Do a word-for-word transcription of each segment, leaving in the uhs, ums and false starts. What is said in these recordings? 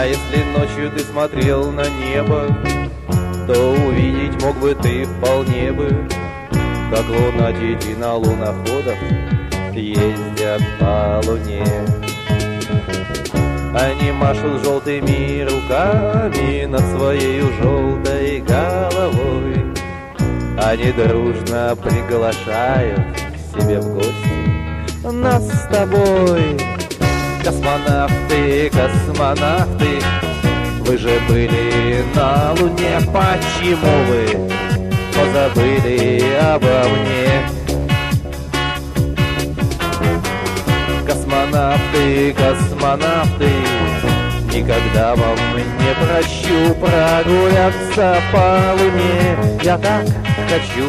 А если ночью ты смотрел на небо, то увидеть мог бы ты вполне бы, как лунатики на луноходах ездят по луне. Они машут желтыми руками над своей желтой головой. Они дружно приглашают к себе в гости нас с тобой. Космонавты, космонавты, вы же были на Луне, почему вы позабыли обо мне? Космонавты, космонавты, никогда вам не прощу прогуляться по Луне. Я так хочу.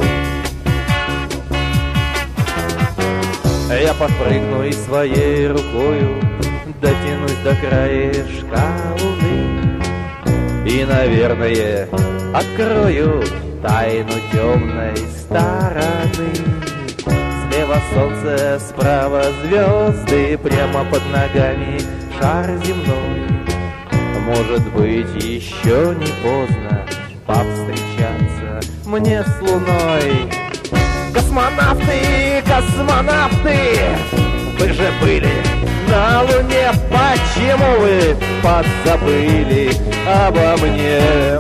Я подпрыгну и своей рукою дотянусь до краешка Луны и, наверное, открою тайну темной стороны. Слева солнце, справа звезды, прямо под ногами шар земной. Может быть, еще не поздно повстречаться мне с Луной. Космонавты, космонавты, вы же были на Луне, почему вы позабыли обо мне?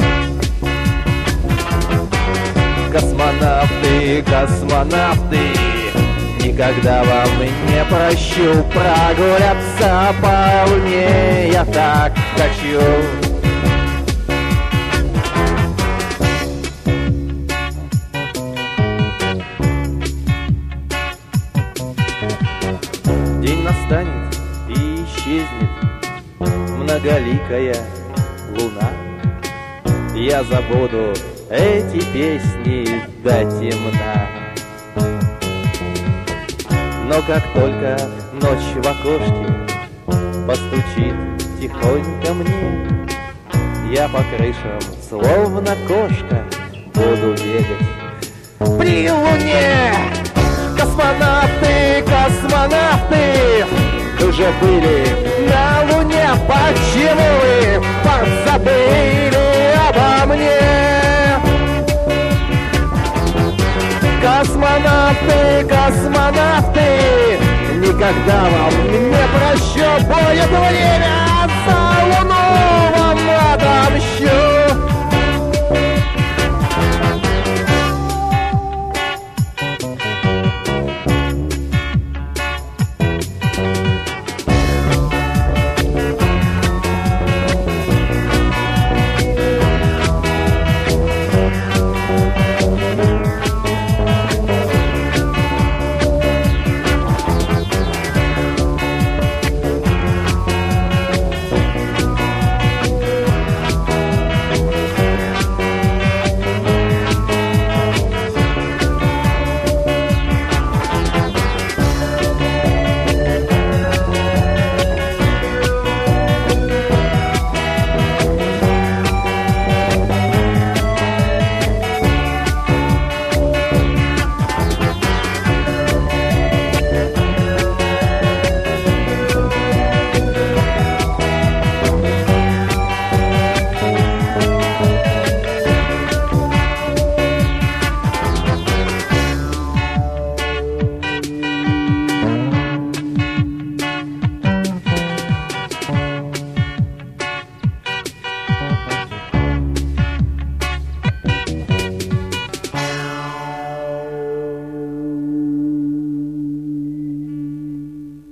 Космонавты, космонавты, никогда вам не прощу прогуляться по Луне. Я так хочу. День настанет и исчезнет многоликая луна. Я забуду эти песни до темна. Но как только ночь в окошке постучит тихонько мне, я по крышам, словно кошка, буду бегать при луне. Космонавты, космонавты, вы же были на Луне, почему вы позабыли обо мне? Космонавты, космонавты, никогда вам не прощу, будет время.